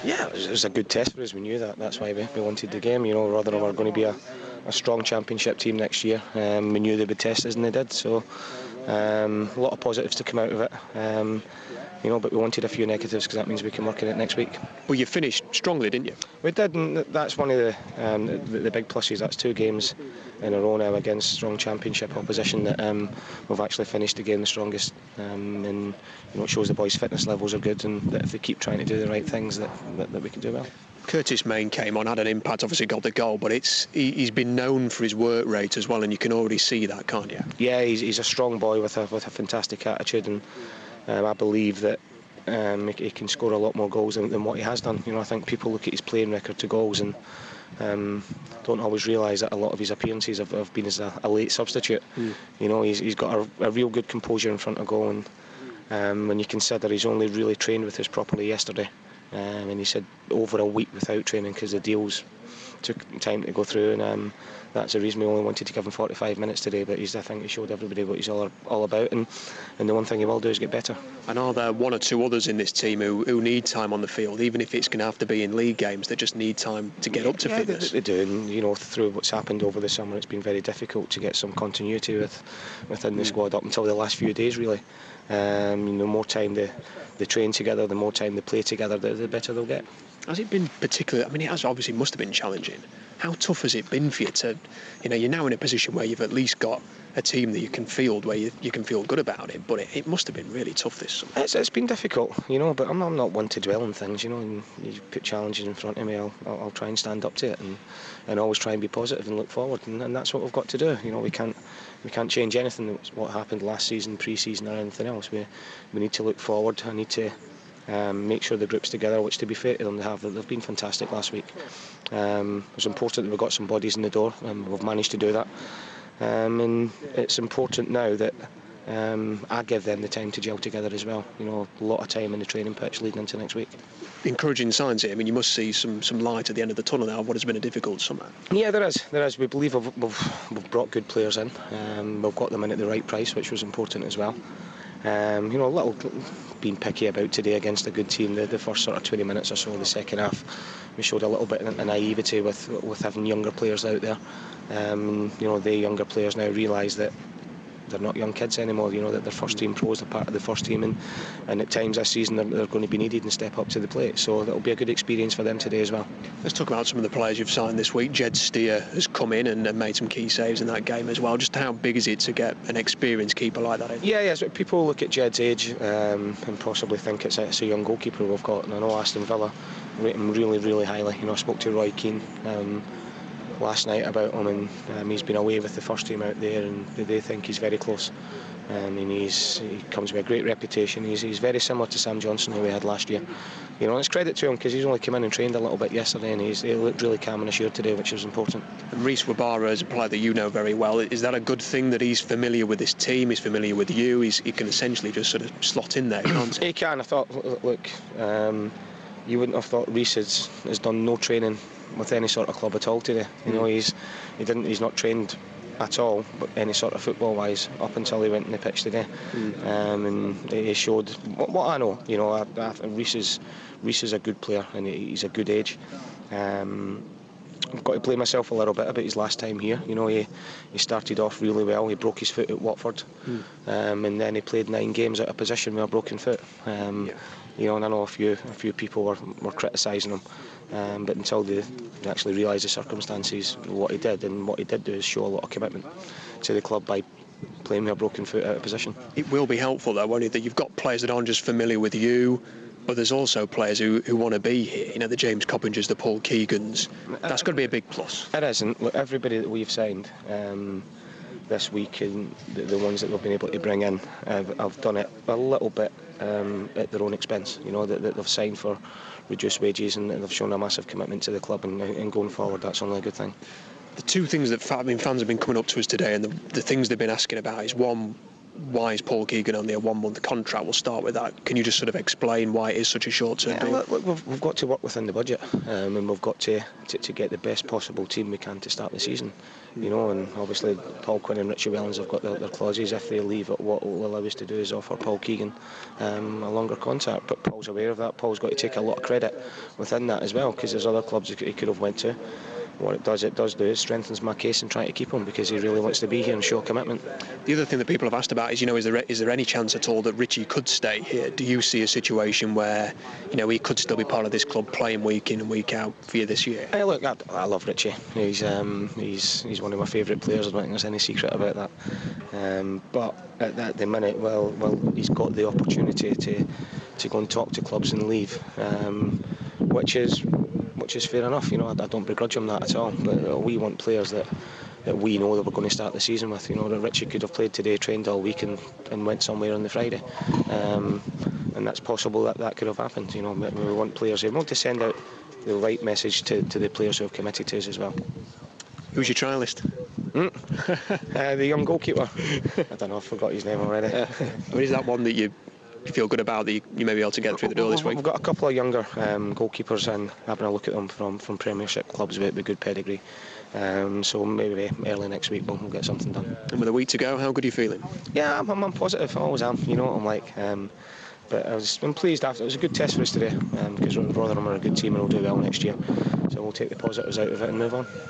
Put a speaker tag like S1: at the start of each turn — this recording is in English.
S1: Yeah, it was a good test for us. We knew that. That's why we wanted the game. You know, Rotherham are going to be a strong championship team next year. We knew they would test us, and they did. So a lot of positives to come out of it. You know, but we wanted a few negatives because that means we can work on it next week.
S2: Well, you finished strongly, didn't you?
S1: We did, and that's one of the big pluses. That's 2 games in a row now against strong championship opposition that we've actually finished the game the strongest. And you know, it shows the boys' fitness levels are good, and that if they keep trying to do the right things, that we can do well.
S2: Curtis Main came on, had an impact, obviously got the goal, but he's been known for his work rate as well, and you can already see that, can't you?
S1: Yeah, he's a strong boy with a fantastic attitude, and I believe that he can score a lot more goals than what he has done. You know, I think people look at his playing record to goals and don't always realise that a lot of his appearances have been as a late substitute. You know, he's got a real good composure in front of goal, and when you consider he's only really trained with us properly yesterday, and he said over a week without training because the deals took time to go through, and that's the reason we only wanted to give him 45 minutes today. But I think he showed everybody what he's all about, and the one thing he will do is get better.
S2: And are there one or two others in this team who need time on the field, even if it's going to have to be in league games, that just need time to get up to fitness?
S1: They do, and you know, through what's happened over the summer, it's been very difficult to get some continuity within the squad up until the last few days, really. The more time they train together, the more time they play together, the better they'll get.
S2: Has it been particularly? I mean, it obviously must have been challenging. How tough has it been for you to, you know, you're now in a position where you've at least got a team that you can field, where you can feel good about it, but it must have been really tough this summer.
S1: It's been difficult, you know, but I'm not one to dwell on things, you know, and you put challenges in front of me, I'll try and stand up to it and always try and be positive and look forward, and that's what we've got to do. You know, we can't change anything that's what happened last season, pre-season or anything else. We need to look forward. I need to make sure the group's together, which, to be fair to them, they've been fantastic last week. It was important that we got some bodies in the door, and we've managed to do that. And it's important now that I give them the time to gel together as well. You know, a lot of time in the training pitch leading into next week.
S2: Encouraging signs here. I mean, you must see some light at the end of the tunnel now of what has been a difficult summer.
S1: Yeah, there is. We believe we've brought good players in. We've got them in at the right price, which was important as well. You know, a little being picky about today against a good team. The first sort of 20 minutes or so of the second half, we showed a little bit of naivety with having younger players out there. You know, the younger players now realise that they're not young kids anymore. You know, that they're first team pros, they're part of the first team, and at times this season they're going to be needed and step up to the plate. So that'll be a good experience for them today as well.
S2: Let's talk about some of the players you've signed this week. Jed Steer has come in and made some key saves in that game as well. Just how big is it to get an experienced keeper like that in?
S1: Yeah. So people look at Jed's age and possibly think it's a young goalkeeper we've got, and I know Aston Villa rate him really, really highly. You know, I spoke to Roy Keane last night about him, and he's been away with the first team out there, and they think he's very close. And he comes with a great reputation. He's very similar to Sam Johnson, who we had last year. You know, it's credit to him because he's only come in and trained a little bit yesterday, and he looked really calm and assured today, which was important.
S2: And Reece Wabara is a player that you know very well. Is that a good thing that he's familiar with this team? He's familiar with you. He can essentially just sort of slot in there, can't he?
S1: He can. I thought, look, you wouldn't have thought Reece has done no training with any sort of club at all today. You know, he's not trained at all, but any sort of football wise, up until he went in the pitch today. And he showed what I know. You know, Reece is a good player, and he's a good age. I've got to blame myself a little bit about his last time here. You know, he started off really well. He broke his foot at Watford, and then he played 9 games out of position with a broken foot. You know, and I know a few people were criticising him, but until they actually realised the circumstances of what he did, and what he did do is show a lot of commitment to the club by playing with a broken foot out of position.
S2: It will be helpful though, won't it, that you've got players that aren't just familiar with you, but there's also players who want to be here. You know, the James Coppingers, the Paul Keegans. That's going to be a big plus.
S1: It is, and look, everybody that we've signed this week, and the ones that we've been able to bring in, have done it a little bit at their own expense. You know, that they've signed for reduced wages, and they've shown a massive commitment to the club, and going forward, that's only a good thing.
S2: The two things that fans have been coming up to us today, and the things they've been asking about, is one, why is Paul Keegan only a 1-month contract? We'll start with that. Can you just sort of explain why it is such a short-term deal?
S1: Look, we've got to work within the budget, and we've got to get the best possible team we can to start the season. And obviously Paul Quinn and Richie Wellens have got their clauses. If they leave, what will allow us to do is offer Paul Keegan a longer contract. But Paul's aware of that. Paul's got to take a lot of credit within that as well, because there's other clubs he could have went to. What it does do is strengthens my case in trying to keep him, because he really wants to be here and show commitment.
S2: The other thing that people have asked about is, is there any chance at all that Richie could stay here? Do you see a situation where, he could still be part of this club, playing week in and week out for you this year?
S1: Hey, look, I love Richie. He's one of my favourite players. I don't think there's any secret about that. But at the minute, well, he's got the opportunity to go and talk to clubs and leave, which is fair enough. I don't begrudge him that at all. But we want players that we know that we're going to start the season with. That Richie could have played today, trained all week, and went somewhere on the Friday. And that's possible that could have happened. We want players. We want to send out the right message to the players who have committed to us as well.
S2: Who's your trialist?
S1: The young goalkeeper. I don't know, I forgot his name already.
S2: Is that one that you feel good about, that you may be able to get through the door this week?
S1: We've got a couple of younger goalkeepers, and having a look at them from Premiership clubs with good pedigree. So maybe early next week we'll get something done.
S2: And with a week to go, how good are you feeling?
S1: Yeah, I'm positive. I always am. You know what I'm like. But I'm pleased after. It was a good test for us today, because Rotherham are a good team and will do well next year. So we'll take the positives out of it and move on.